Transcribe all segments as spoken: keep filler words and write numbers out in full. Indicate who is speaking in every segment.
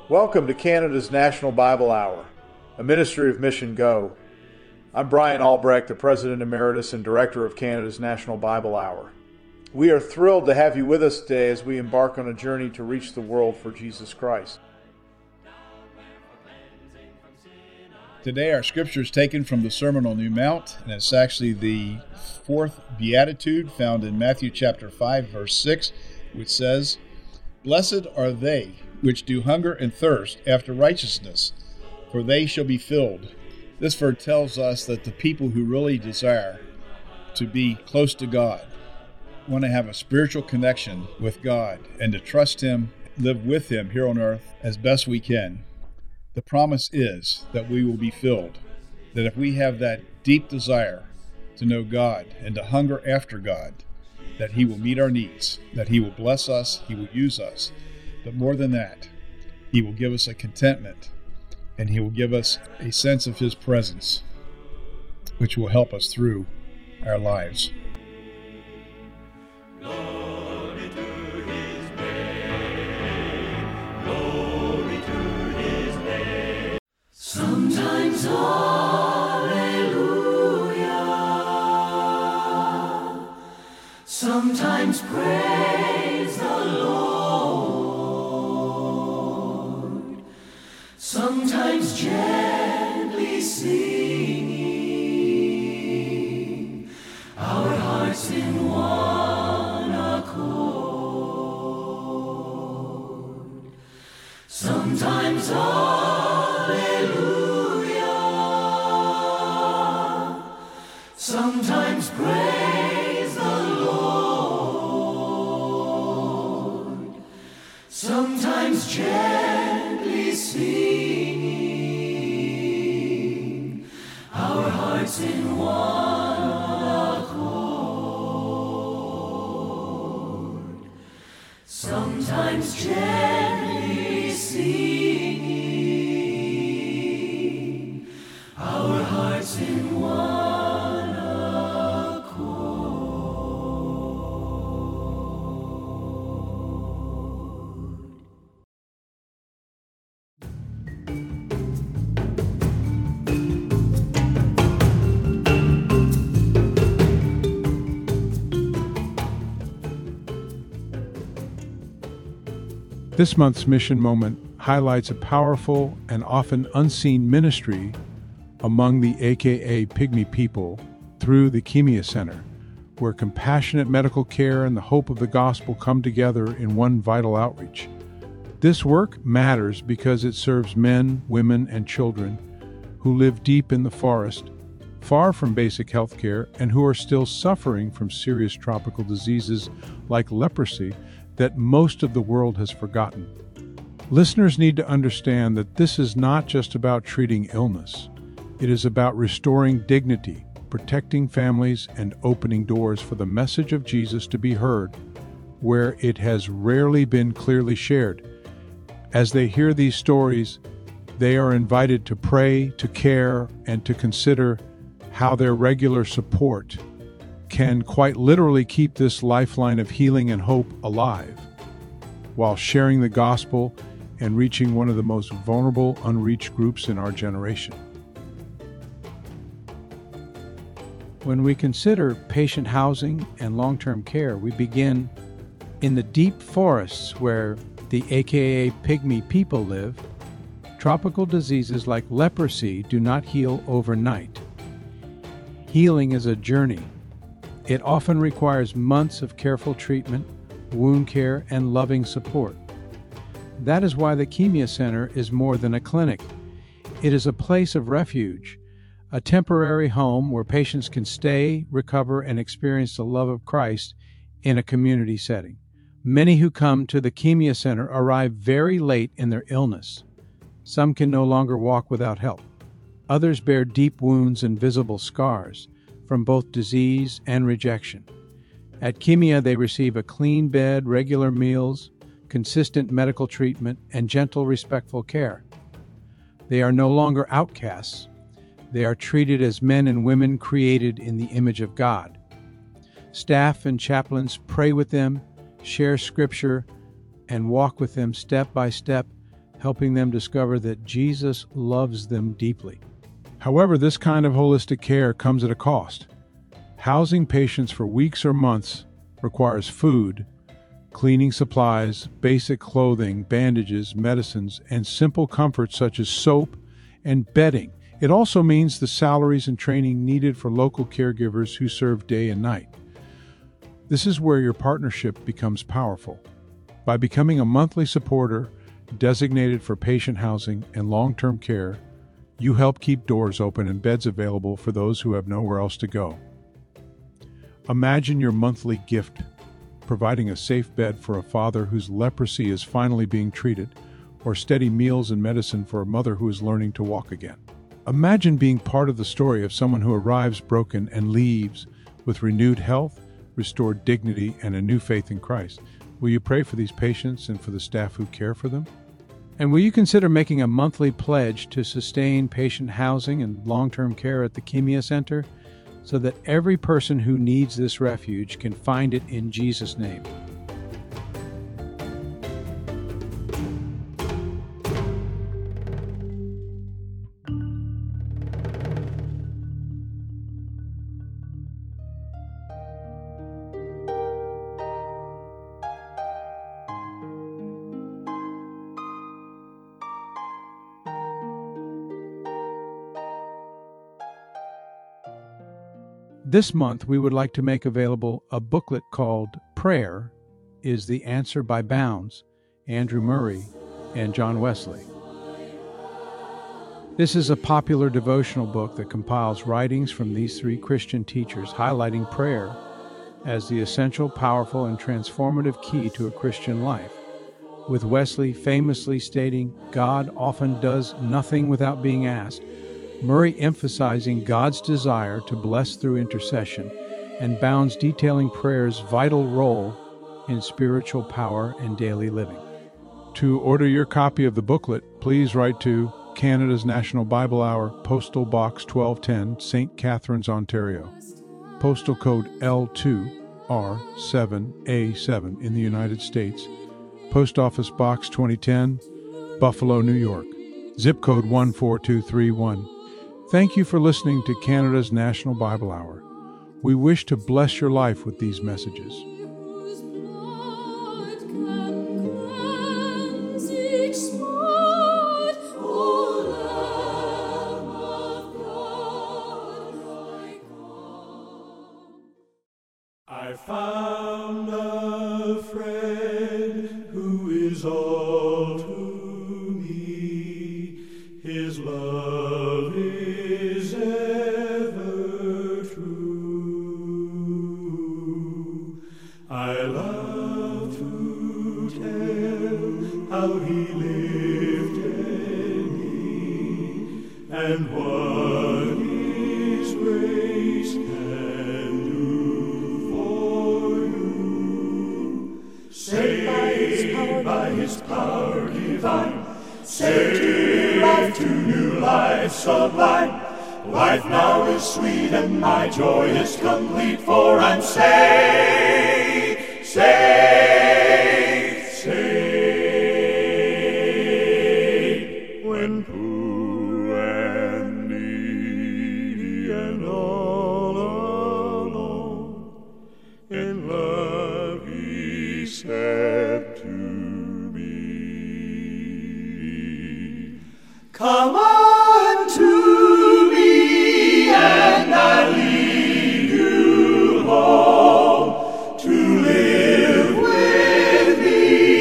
Speaker 1: Welcome to Canada's National Bible Hour, a ministry of Mission Go. I'm Brian Albrecht, the President Emeritus and Director of Canada's National Bible Hour. We are thrilled to have you with us today as we embark on a journey to reach the world for Jesus Christ.
Speaker 2: Today our scripture is taken from the Sermon on the Mount, and it's actually the fourth beatitude found in Matthew chapter five, verse six, which says, "Blessed are they which do hunger and thirst after righteousness, for they shall be filled." This verse tells us that the people who really desire to be close to God, want to have a spiritual connection with God, and to trust Him, live with Him here on earth as best we can. The promise is that we will be filled, that if we have that deep desire to know God and to hunger after God, that He will meet our needs, that He will bless us, He will use us. But more than that, He will give us a contentment, and He will give us a sense of His presence, which will help us through our lives.
Speaker 3: Glory to His name, glory to His name. Sometimes hallelujah, sometimes praise the Lord. Sometimes gently singing, our hearts in one accord. Sometimes hallelujah, sometimes praise the Lord. Sometimes gently singing, our hearts in one accord. Sometimes gently singing, our hearts in one accord.
Speaker 4: This month's Mission Moment highlights a powerful and often unseen ministry among the A K A Pygmy people through the Kimia Center, where compassionate medical care and the hope of the gospel come together in one vital outreach. This work matters because it serves men, women, and children who live deep in the forest, far from basic health care, and who are still suffering from serious tropical diseases like leprosy that most of the world has forgotten. Listeners need to understand that this is not just about treating illness. It is about restoring dignity, protecting families, and opening doors for the message of Jesus to be heard where it has rarely been clearly shared. As they hear these stories, they are invited to pray, to care, and to consider how their regular support can quite literally keep this lifeline of healing and hope alive, while sharing the gospel and reaching one of the most vulnerable, unreached groups in our generation. When we consider patient housing and long-term care, we begin in the deep forests where the A K A Pygmy people live. Tropical diseases like leprosy do not heal overnight. Healing is a journey. It often requires months of careful treatment, wound care, and loving support. That is why the Kimia Center is more than a clinic. It is a place of refuge, a temporary home where patients can stay, recover, and experience the love of Christ in a community setting. Many who come to the Kimia Center arrive very late in their illness. Some can no longer walk without help. Others bear deep wounds and visible scars from both disease and rejection. At Kimia, they receive a clean bed, regular meals, consistent medical treatment, and gentle, respectful care. They are no longer outcasts. They are treated as men and women created in the image of God. Staff and chaplains pray with them, share scripture, and walk with them step by step helping them discover that Jesus loves them deeply. However, this kind of holistic care comes at a cost. Housing patients for weeks or months requires food, cleaning supplies, basic clothing, bandages, medicines, and simple comforts such as soap and bedding. It also means the salaries and training needed for local caregivers who serve day and night. This is where your partnership becomes powerful. By becoming a monthly supporter designated for patient housing and long-term care, you help keep doors open and beds available for those who have nowhere else to go. Imagine your monthly gift providing a safe bed for a father whose leprosy is finally being treated, or steady meals and medicine for a mother who is learning to walk again. Imagine being part of the story of someone who arrives broken and leaves with renewed health, restored dignity, and a new faith in Christ. Will you pray for these patients and for the staff who care for them? And will you consider making a monthly pledge to sustain patient housing and long-term care at the Kimia Center so that every person who needs this refuge can find it in Jesus' name? This month, we would like to make available a booklet called Prayer is the Answer by Bounds, Andrew Murray, and John Wesley. This is a popular devotional book that compiles writings from these three Christian teachers highlighting prayer as the essential, powerful, and transformative key to a Christian life, with Wesley famously stating, "God often does nothing without being asked," Murray emphasizing God's desire to bless through intercession, and Bounds detailing prayer's vital role in spiritual power and daily living. To order your copy of the booklet, please write to Canada's National Bible Hour, Postal Box twelve ten, Saint Catharines, Ontario. Postal code L two R seven A seven in the United States. Post Office Box twenty ten, Buffalo, New York. Zip code one four two three one. Thank you for listening to Canada's National Bible Hour. We wish to bless your life with these messages.
Speaker 3: I found a friend who is all to me. His love is ever true. I love to tell how he lifted me and what his grace can do for you. Saved by his power divine, saved to new life sublime. Life now is sweet and my joy is complete, for I'm saved, saved, saved. When poor and needy and all alone, in love he said to me, "Come unto me, and I'll lead you home to live with me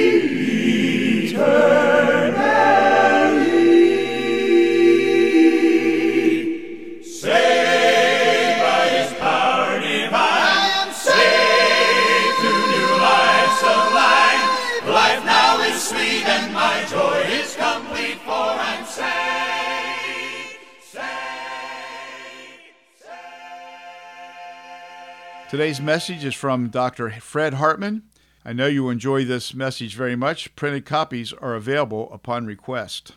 Speaker 3: eternally." Saved by his power divine, saved to new life sublime. Life now is sweet and my joy is complete, for I'm saved, saved, saved.
Speaker 1: Today's message is from Doctor Fred Hartman. I know you enjoy this message very much. Printed copies are available upon request.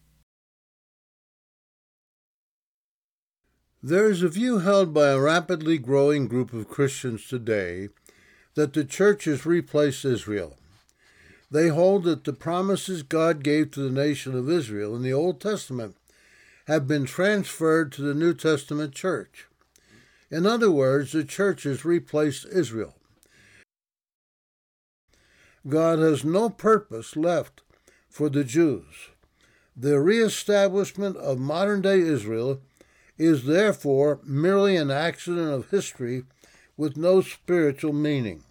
Speaker 5: There is a view held by a rapidly growing group of Christians today that the church has replaced Israel. They hold that the promises God gave to the nation of Israel in the Old Testament have been transferred to the New Testament church. In other words, the church has replaced Israel. God has no purpose left for the Jews. The reestablishment of modern-day Israel is therefore merely an accident of history with no spiritual meaning.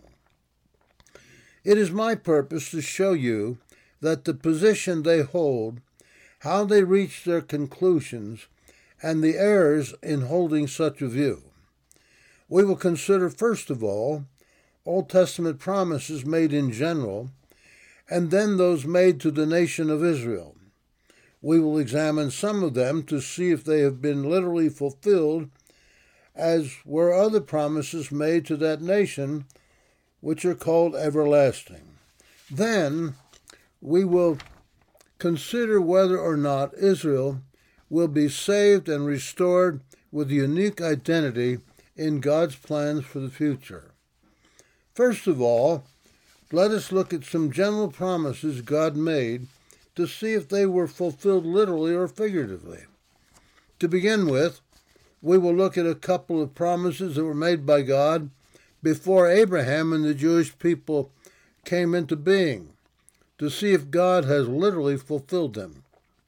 Speaker 5: It is my purpose to show you that the position they hold, how they reach their conclusions, and the errors in holding such a view. We will consider, first of all, Old Testament promises made in general, and then those made to the nation of Israel. We will examine some of them to see if they have been literally fulfilled, as were other promises made to that nation, which are called everlasting. Then we will consider whether or not Israel will be saved and restored with a unique identity in God's plans for the future. First of all, let us look at some general promises God made to see if they were fulfilled literally or figuratively. To begin with, we will look at a couple of promises that were made by God before Abraham and the Jewish people came into being, to see if God has literally fulfilled them.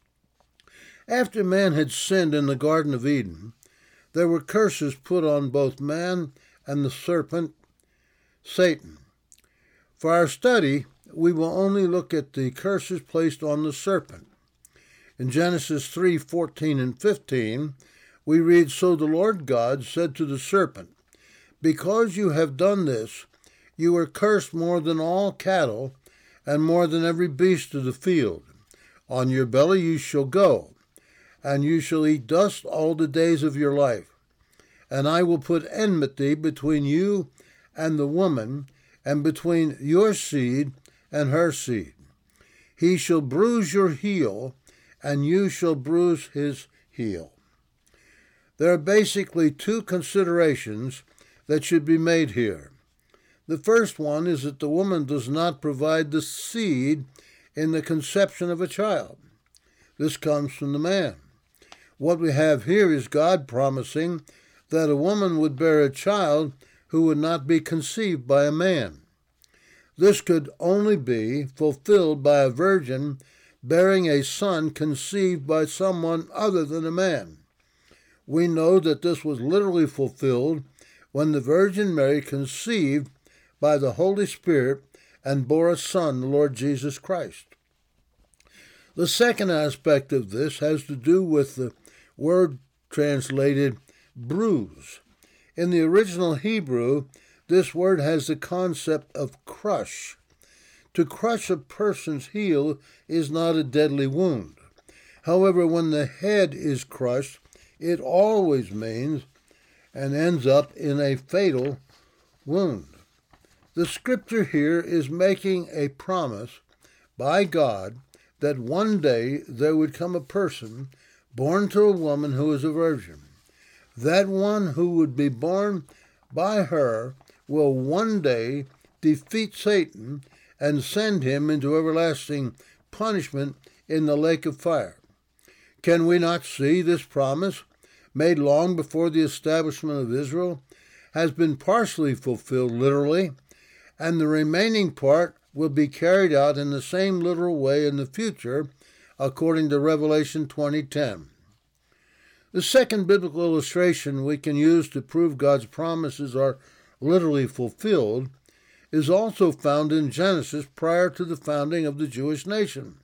Speaker 5: After man had sinned in the Garden of Eden, there were curses put on both man and the serpent, Satan. For our study, we will only look at the curses placed on the serpent. In Genesis three fourteen and fifteen, we read, "So the Lord God said to the serpent, Because you have done this, you are cursed more than all cattle, and more than every beast of the field. On your belly you shall go, and you shall eat dust all the days of your life. And I will put enmity between you and the woman, and between your seed and her seed. He shall bruise your heel, and you shall bruise his heel." There are basically two considerations that should be made here. The first one is that the woman does not provide the seed in the conception of a child. This comes from the man. What we have here is God promising that a woman would bear a child who would not be conceived by a man. This could only be fulfilled by a virgin bearing a son conceived by someone other than a man. We know that this was literally fulfilled when the Virgin Mary conceived by the Holy Spirit and bore a son, the Lord Jesus Christ. The second aspect of this has to do with the word translated bruise. In the original Hebrew, this word has the concept of crush. To crush a person's heel is not a deadly wound. However, when the head is crushed, it always means and ends up in a fatal wound. The scripture here is making a promise by God that one day there would come a person born to a woman who is a virgin. That one who would be born by her will one day defeat Satan and send him into everlasting punishment in the lake of fire. Can we not see this promise, made long before the establishment of Israel, has been partially fulfilled literally, and the remaining part will be carried out in the same literal way in the future, according to Revelation twenty ten. The second biblical illustration we can use to prove God's promises are literally fulfilled is also found in Genesis prior to the founding of the Jewish nation.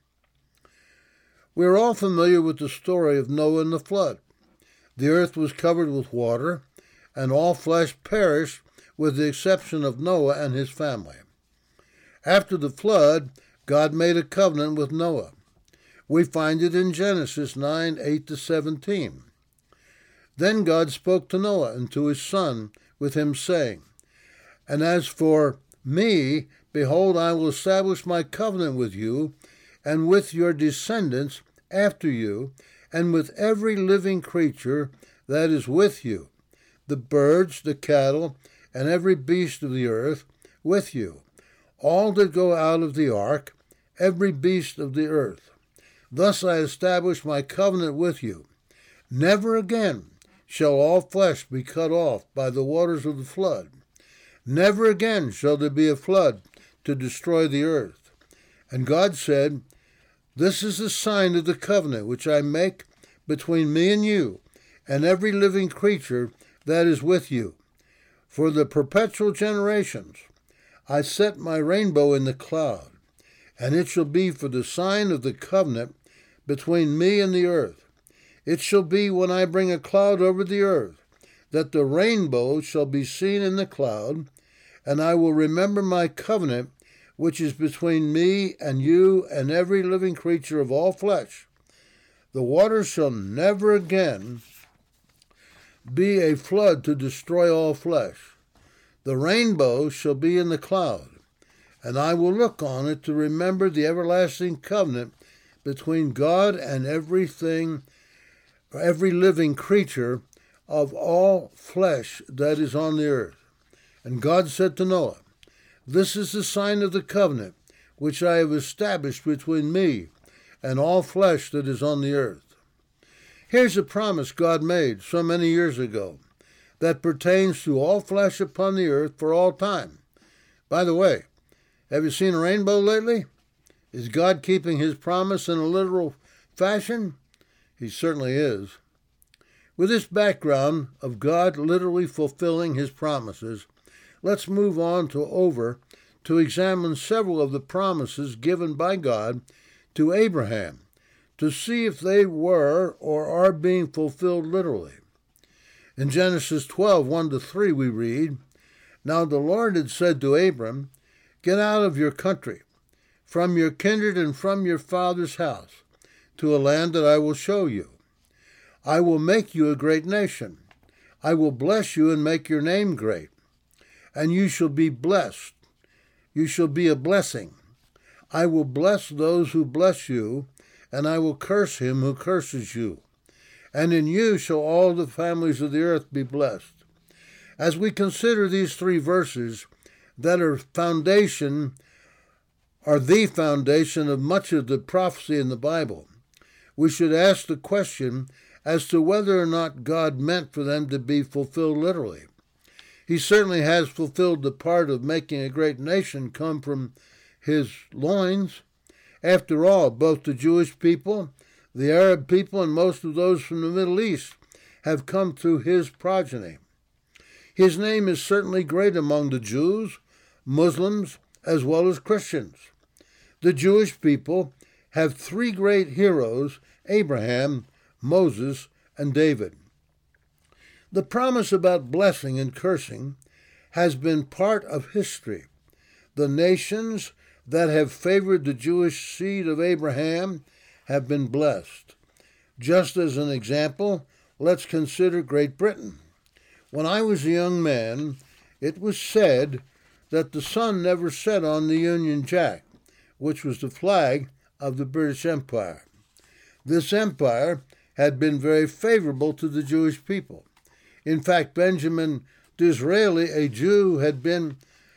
Speaker 5: We are all familiar with the story of Noah and the flood. The earth was covered with water, and all flesh perished with the exception of Noah and his family. After the flood, God made a covenant with Noah. We find it in Genesis nine, eight to seventeen. Then God spoke to Noah and to his son with him, saying, "And as for me, behold, I will establish my covenant with you, and with your descendants after you, and with every living creature that is with you, the birds, the cattle, and every beast of the earth with you, all that go out of the ark, every beast of the earth. Thus I establish my covenant with you. Never again shall all flesh be cut off by the waters of the flood. Never again shall there be a flood to destroy the earth. And God said, This is the sign of the covenant which I make between me and you, and every living creature that is with you. For the perpetual generations I set my rainbow in the cloud, and it shall be for the sign of the covenant between me and the earth. It shall be when I bring a cloud over the earth, that the rainbow shall be seen in the cloud, and I will remember my covenant which is between me and you and every living creature of all flesh. The waters shall never again be a flood to destroy all flesh. The rainbow shall be in the cloud, and I will look on it to remember the everlasting covenant between God and everything, every living creature of all flesh that is on the earth. And God said to Noah, This is the sign of the covenant which I have established between me and all flesh that is on the earth. Here's a promise God made so many years ago that pertains to all flesh upon the earth for all time. By the way, have you seen a rainbow lately? Is God keeping his promise in a literal fashion? He certainly is. With this background of God literally fulfilling his promises, let's move on to over to examine several of the promises given by God to Abraham to see if they were or are being fulfilled literally. In Genesis twelve, one to three, we read, Now the Lord had said to Abram, Get out of your country, from your kindred and from your father's house, to a land that I will show you. I will make you a great nation. I will bless you and make your name great, and you shall be blessed. You shall be a blessing. I will bless those who bless you, and I will curse him who curses you. And in you shall all the families of the earth be blessed. As we consider these three verses that are foundation, are the foundation of much of the prophecy in the Bible, we should ask the question as to whether or not God meant for them to be fulfilled literally. He certainly has fulfilled the part of making a great nation come from his loins. After all, both the Jewish people, the Arab people, and most of those from the Middle East have come through his progeny. His name is certainly great among the Jews, Muslims, as well as Christians. The Jewish people have three great heroes, Abraham, Moses, and David. The promise about blessing and cursing has been part of history. The nations that have favored the Jewish seed of Abraham have been blessed. Just as an example, let's consider Great Britain. When I was a young man, it was said that the sun never set on the Union Jack, which was the flag of the British Empire. This empire had been very favorable to the Jewish people. In fact, Benjamin Disraeli, a Jew, had been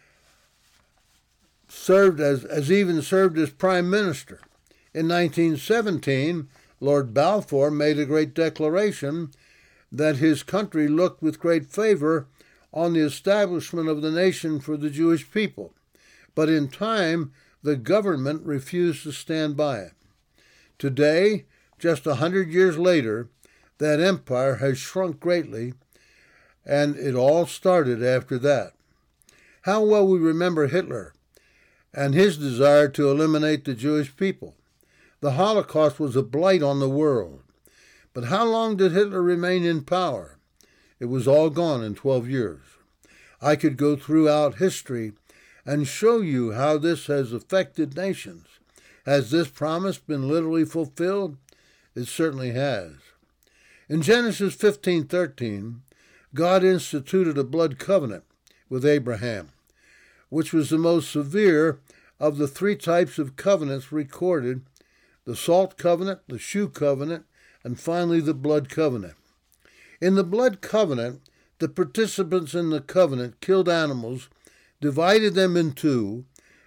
Speaker 5: served as, as even served as prime minister. In nineteen seventeen, Lord Balfour made a great declaration that his country looked with great favor on the establishment of the nation for the Jewish people. But in time, the government refused to stand by it. Today, just a hundred years later, that empire has shrunk greatly, and it all started after that. How well we remember Hitler and his desire to eliminate the Jewish people. The Holocaust was a blight on the world. But how long did Hitler remain in power? It was all gone in twelve years. I could go throughout history and show you how this has affected nations. Has this promise been literally fulfilled? It certainly has. In Genesis fifteen thirteen, God instituted a blood covenant with Abraham, which was the most severe of the three types of covenants recorded: the salt covenant, the shoe covenant, and finally the blood covenant. In the blood covenant, the participants in the covenant killed animals, divided them in two,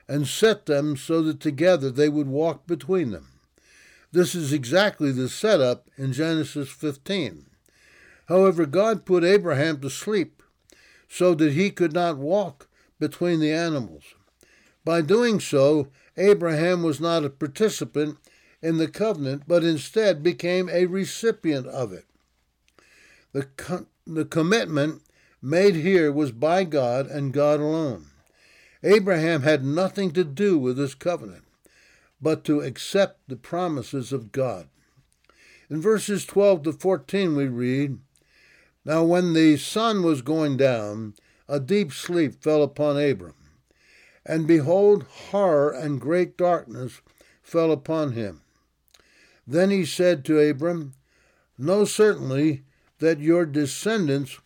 Speaker 5: and set them so that together they would walk between them. This is exactly the setup in Genesis fifteen. However, God put Abraham to sleep so that he could not walk between the animals. By doing so, Abraham was not a participant in the covenant, but instead became a recipient of it. The, co- the commitment made here was by God and God alone. Abraham had nothing to do with this covenant, but to accept the promises of God. In verses twelve to fourteen we read, "Now when the sun was going down, a deep sleep fell upon Abram. And behold, horror and great darkness fell upon him. Then he said to Abram, Know certainly that your descendants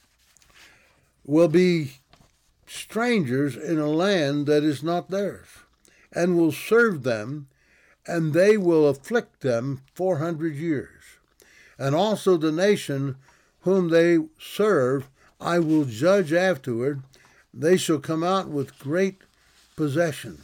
Speaker 5: will be strangers in a land that is not theirs, and will serve them, and they will afflict them four hundred years. And also the nation whom they serve I will judge afterward. They shall come out with great possessions."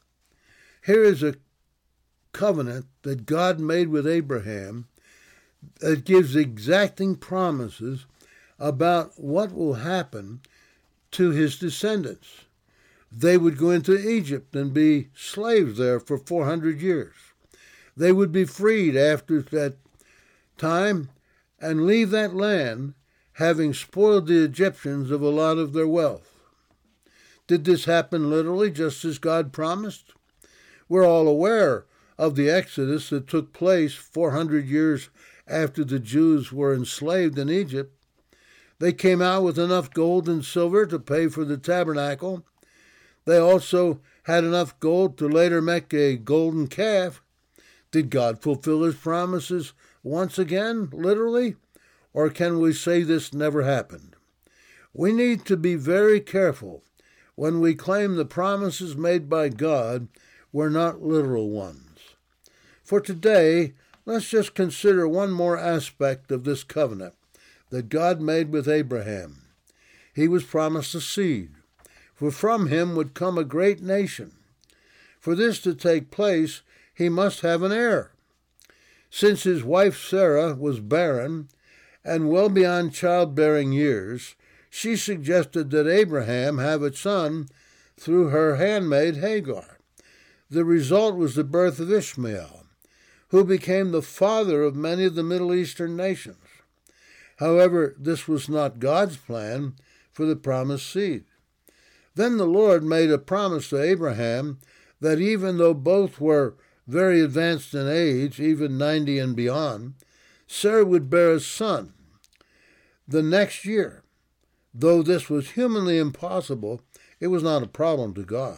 Speaker 5: Here is a covenant that God made with Abraham that gives exacting promises about what will happen to his descendants. They would go into Egypt and be slaves there for four hundred years. They would be freed after that time and leave that land, having spoiled the Egyptians of a lot of their wealth. Did this happen literally, just as God promised? We're all aware of the Exodus that took place four hundred years after the Jews were enslaved in Egypt. They came out with enough gold and silver to pay for the tabernacle. They also had enough gold to later make a golden calf. Did God fulfill his promises once again, literally? Or can we say this never happened? We need to be very careful when we claim the promises made by God were not literal ones. For today, let's just consider one more aspect of this covenant that God made with Abraham. He was promised a seed, for from him would come a great nation. For this to take place, he must have an heir. Since his wife Sarah was barren and well beyond childbearing years, she suggested that Abraham have a son through her handmaid Hagar. The result was the birth of Ishmael, who became the father of many of the Middle Eastern nations. However, this was not God's plan for the promised seed. Then the Lord made a promise to Abraham that even though both were very advanced in age, even ninety and beyond, Sarah would bear a son the next year. Though this was humanly impossible, it was not a problem to God.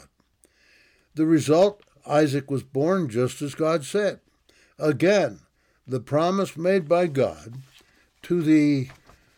Speaker 5: The result, Isaac was born just as God said. Again, the promise made by God to the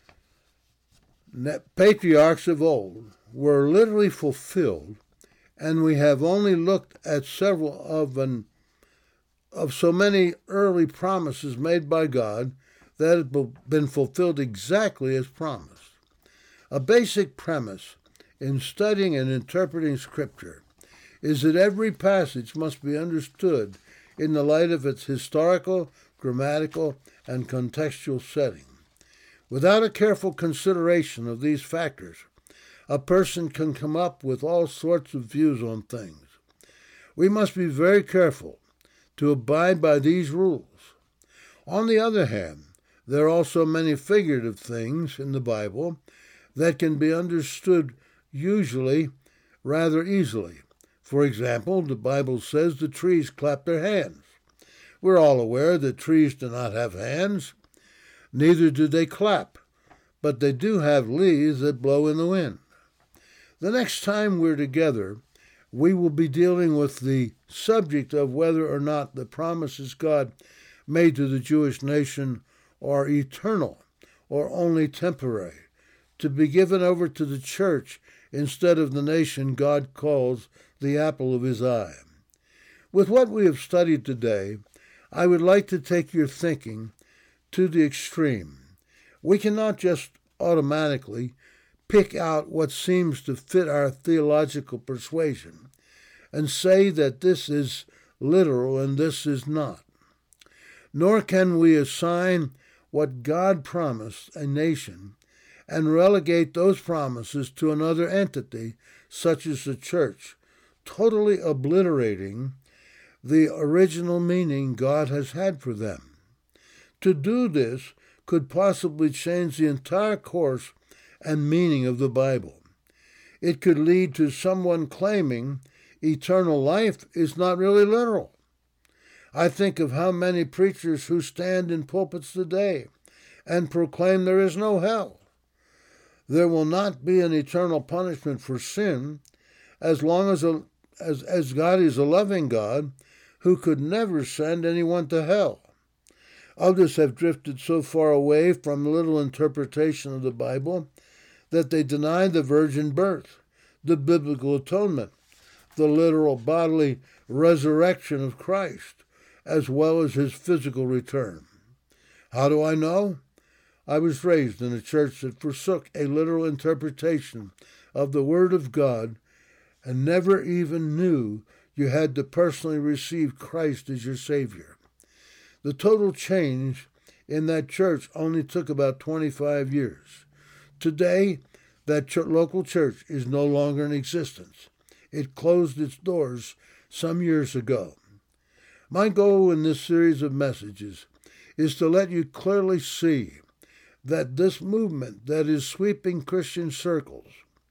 Speaker 5: patriarchs of old were literally fulfilled, and we have only looked at several of an, of so many early promises made by God that have been fulfilled exactly as promised. A basic premise in studying and interpreting Scripture is that every passage must be understood in the light of its historical, grammatical, and contextual setting. Without a careful consideration of these factors, a person can come up with all sorts of views on things. We must be very careful to abide by these rules. On the other hand, there are also many figurative things in the Bible that can be understood usually rather easily. For example, the Bible says the trees clap their hands. We're all aware that trees do not have hands, neither do they clap, but they do have leaves that blow in the wind. The next time we're together, we will be dealing with the subject of whether or not the promises God made to the Jewish nation are eternal or only temporary, to be given over to the church instead of the nation God calls the apple of his eye. With what we have studied today, I would like to take your thinking to the extreme. We cannot just automatically pick out what seems to fit our theological persuasion and say that this is literal and this is not. Nor can we assign what God promised a nation and relegate those promises to another entity, such as the church, totally obliterating the original meaning God has had for them. To do this could possibly change the entire course and meaning of the Bible. It could lead to someone claiming eternal life is not really literal. I think of how many preachers who stand in pulpits today and proclaim there is no hell. There will not be an eternal punishment for sin as long as, a, as, as God is a loving God who could never send anyone to hell. Others have drifted so far away from literal interpretation of the Bible that they deny the virgin birth, the biblical atonement, the literal bodily resurrection of Christ, as well as his physical return. How do I know? I was raised in a church that forsook a literal interpretation of the Word of God and never even knew you had to personally receive Christ as your Savior. The total change in that church only took about twenty-five years. Today, that ch- local church is no longer in existence. It closed its doors some years ago. My goal in this series of messages is to let you clearly see that this movement that is sweeping Christian circles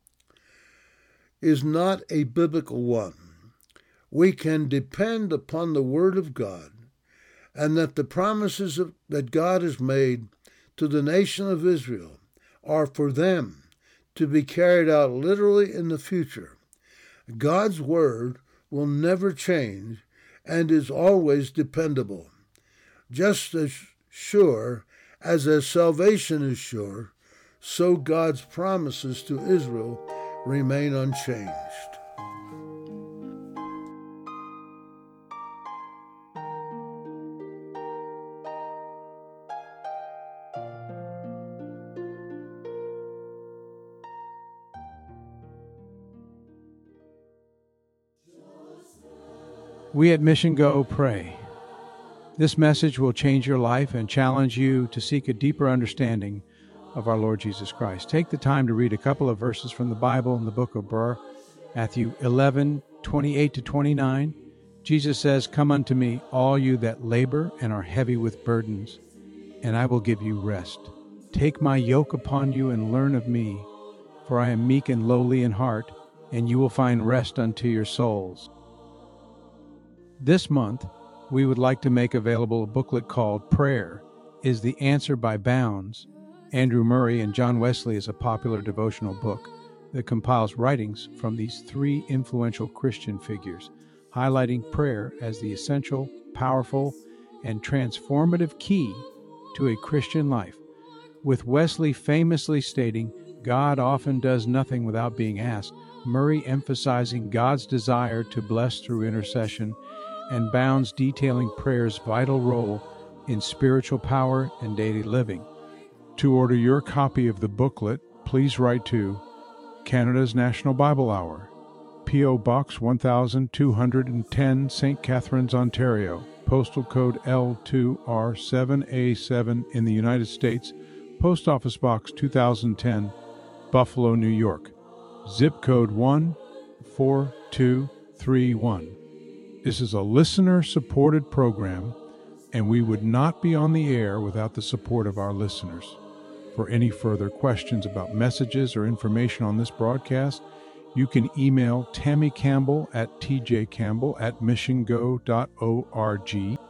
Speaker 5: is not a biblical one. We can depend upon the Word of God, and that the promises of, that God has made to the nation of Israel are for them to be carried out literally in the future. God's Word will never change and is always dependable. Just as sure as their salvation is sure, so God's promises to Israel remain unchanged.
Speaker 4: We at Mission Go pray. This message will change your life and challenge you to seek a deeper understanding of our Lord Jesus Christ. Take the time to read a couple of verses from the Bible in the book of Burr, Matthew eleven, twenty-eight to twenty-nine. Jesus says, "Come unto me, all you that labor and are heavy with burdens, and I will give you rest. Take my yoke upon you and learn of me, for I am meek and lowly in heart, and you will find rest unto your souls." This month, we would like to make available a booklet called Prayer is the Answer by Bounds. Andrew Murray and John Wesley is a popular devotional book that compiles writings from these three influential Christian figures, highlighting prayer as the essential, powerful, and transformative key to a Christian life, with Wesley famously stating, "God often does nothing without being asked," Murray emphasizing God's desire to bless through intercession, and Bounds detailing prayer's vital role in spiritual power and daily living. To order your copy of the booklet, please write to Canada's National Bible Hour, P O Box one thousand two hundred ten, Saint Catharines, Ontario, postal code L two R seven A seven in the United States, Post Office Box two thousand ten, Buffalo, New York, zip code one four two three one. This is a listener-supported program, and we would not be on the air without the support of our listeners. For any further questions about messages or information on this broadcast, you can email Tammy Campbell at t j campbell at mission go dot org.